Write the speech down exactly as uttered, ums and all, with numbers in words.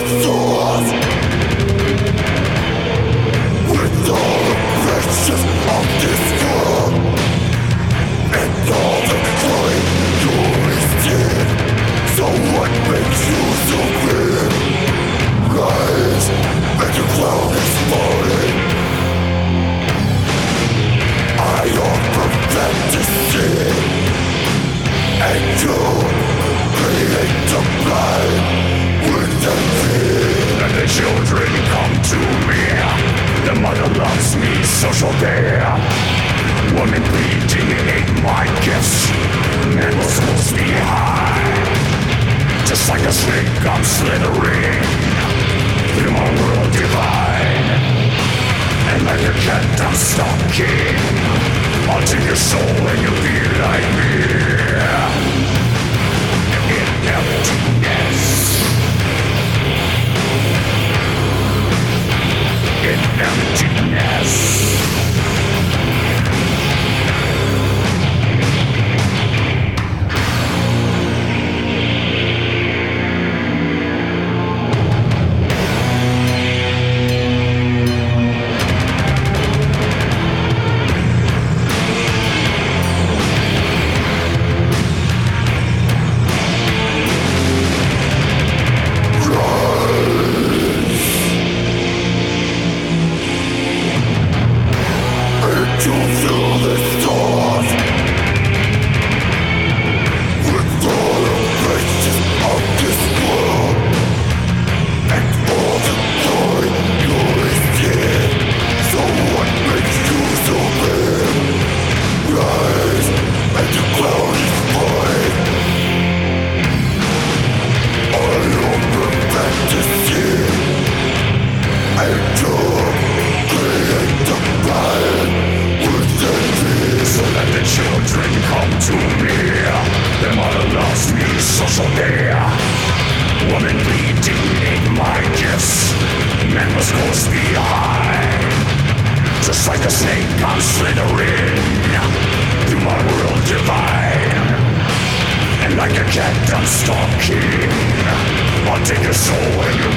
Social care, woman bleeding ate my gifts. Man was supposed to be high. Just like a snake, I'm slithering through my world divine. And like a cat, I'm stalking. I'll take your soul and you'll be like me. In emptiness. In emptiness. Just like a snake, I'm slithering through my world divine. And like a cat, I'm stalking. I'll take your soul and your